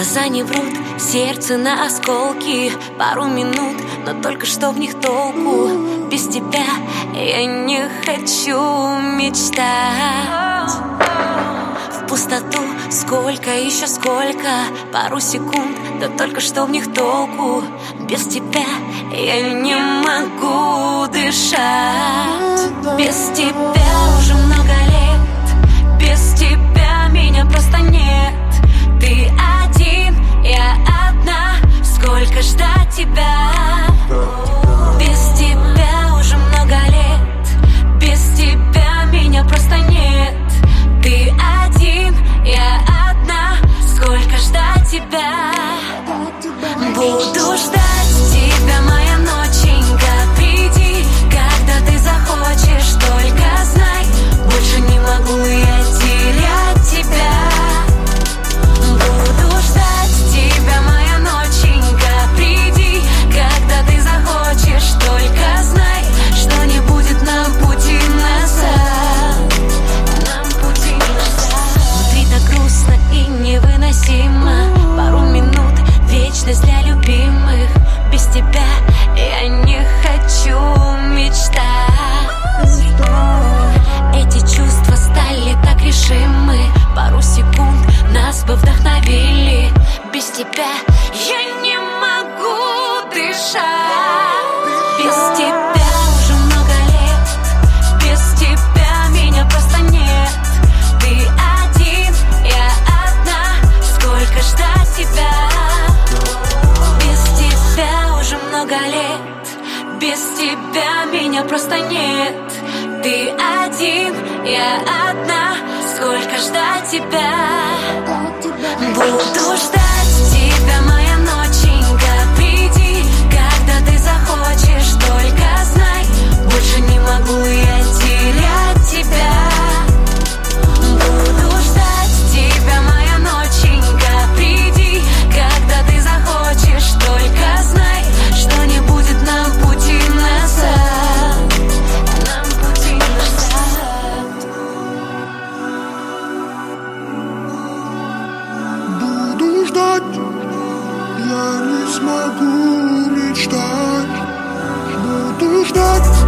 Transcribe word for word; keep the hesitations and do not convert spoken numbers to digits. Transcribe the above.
Глаза не врут, сердце на осколки. Пару минут, но только что в них толку. Без тебя я не хочу мечтать. В пустоту сколько, еще сколько. Пару секунд, да только что в них толку. Без тебя я не могу дышать. Без тебя уже много лет. Без тебя меня просто нет. Ты один, я одна. Сколько ждать тебя? Без тебя уже много лет. Без тебя меня просто нет. Ты один, я одна. Сколько ждать тебя? Буду ждать тебя, моя ноченька. Приди, когда ты захочешь. Только знай, больше не могу я терять тебя. Буду ждать тебя, моя ноченька. Приди, когда ты захочешь. Только знай, что не будет нам пути назад. Нам пути назад. Внутри так грустно и невыносимо. Пару минут, вечность для любимых. Без тебя я не хочу мечтать. Эти чувства стали так решимы. Пару секунд нас бы вдохновили. Без тебя я не могу дышать. Без тебя уже много лет. Без тебя меня просто нет. Ты один, я одна. Сколько ждать тебя? Без тебя уже много лет. Без тебя меня просто нет. Ты один, я одна. Сколько ждать тебя? Буду ждать тебя, моя ноченька. Приди, когда ты захочешь. Только знай, больше не могу я терять тебя. Буду ждать тебя, моя ноченька. Приди, когда ты захочешь. Только знай, что не будет нам пути назад. Нам пути назад. Буду ждать, я не смогу мечтать. Буду ждать.